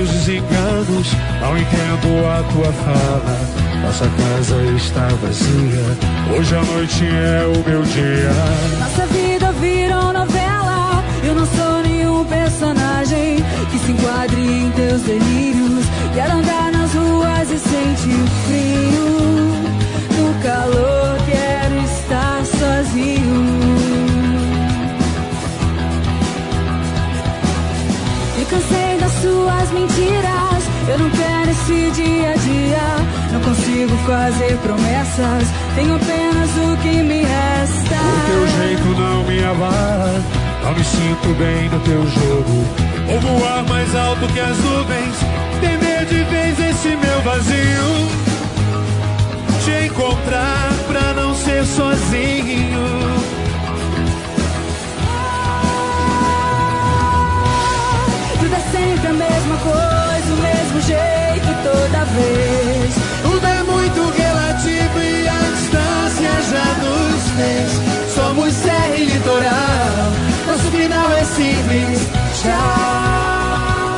meus desenganos, não entendo a tua fala. Nossa casa está vazia, hoje a noite é o meu dia. Nossa vida virou novela, eu não sou nenhum personagem que se enquadre em teus delírios. Quero andar nas ruas e sentir frio. No calor quero estar sozinho. Me cansei das suas mentiras, eu não quero esse dia a dia. Não consigo fazer promessas, tenho apenas o que me resta. O teu jeito não me avala, não me sinto bem no teu jogo. Vou voar mais alto que as nuvens, entender de vez esse meu vazio. Te encontrar pra não ser sozinho. Tudo é sempre a mesma coisa, o mesmo jeito toda vez. Tudo é muito relativo e a distância já nos fez. Somos serra e litoral, nosso final é simples. Tchau.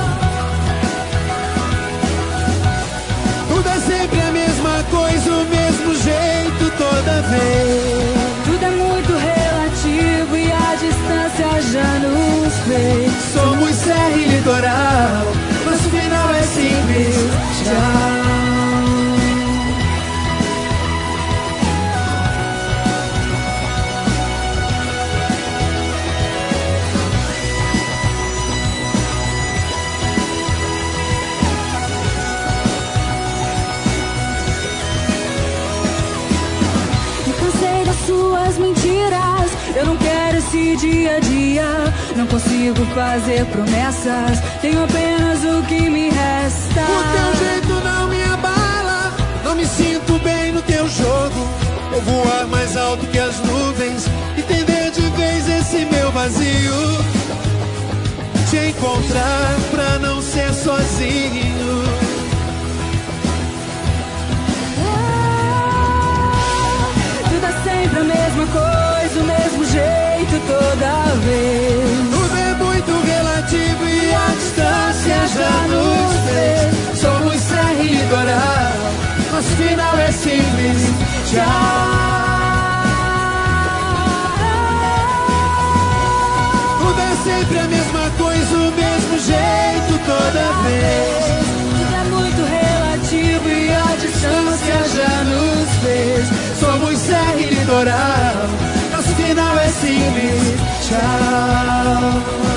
Tudo é sempre a mesma coisa, o mesmo jeito toda vez. Tudo é muito relativo e a distância já nos fez. Somos serra e litoral, nosso final é simples. Tchau. Suas mentiras, eu não quero esse dia a dia. Não consigo fazer promessas, tenho apenas o que me resta. O teu jeito não me abala, não me sinto bem no teu jogo. Vou voar mais alto que as nuvens, entender de vez esse meu vazio. Te encontrar pra não ser sozinho. Sempre a mesma coisa, o mesmo jeito toda vez. Tudo é muito relativo e a distância já nos fez. Somos serra e litoral, nosso final é simples. Tchau. Tudo é sempre a mesma coisa, o mesmo jeito toda vez. Tudo é muito relativo e a distância já nos fez. Somos serra e litoral, nosso final é simples. Tchau.